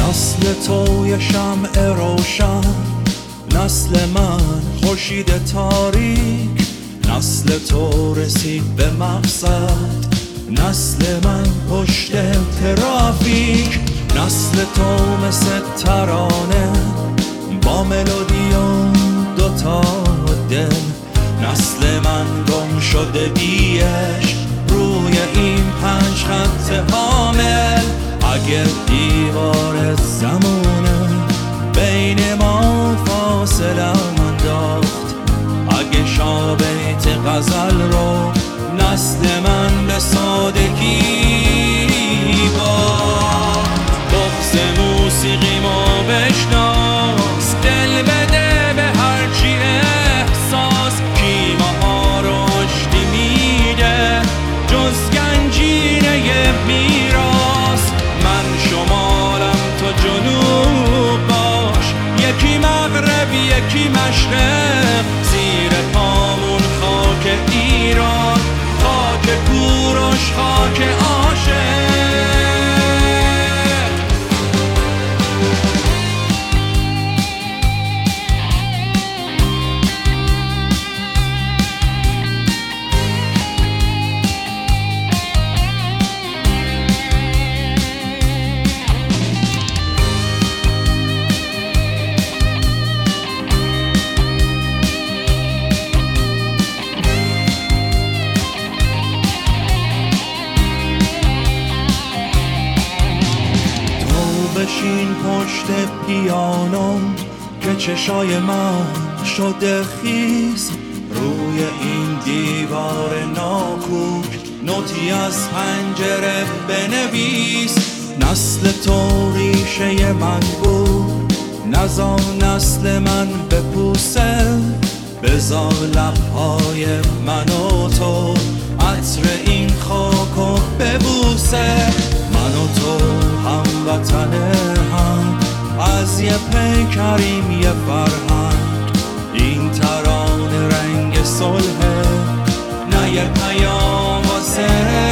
نسل تو یه شمع روشن، نسل من خورشید تاریک. نسل تو رسید به مقصد، نسل من پشت ترافیک. نسل تو مثل ترانه با ملودی و دوتا دل. نسل من گم شده بیش روی این 5 خط حامل. اگه دیوار زمونه بین ما فاصله انداخت، اگه شابیت غزل رو نسل من به سادگی باخت. بغض موسیقی ما بشناس، دل بده به هرچی احساس. کی ما رو آشتی میده جز گنجینه میراث. من شمالم تو جنوب باش، یکی مغرب یکی مشرق. زیر پامون خاک ایران، خاک کوروش، خاک عاشق. بشین پشت پیانو که چشای من شده خیس. روی این دیوار ناکوک نوتی از پنجره بنویس. نسل تو ریشه من بود، نزار نسل من بپوسه. بذار لبهای من و تو عطر این خاکو ببوسه. من و تو هموطن هم، از یه پیکریم یه فرهنگ. این ترانه رنگ صلحه، نه یه پیام واسه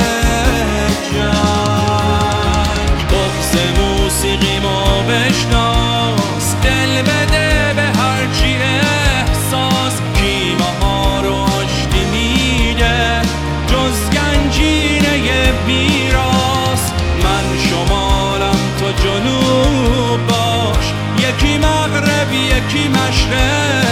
جنگ. بغض موسیقی ما بشناس، دل بده به هرچی احساس. کی ما رو آشتی میده جز گنجینه میراث. من شمالم تو جنوب باش، یکی مغرب یکی مشرق.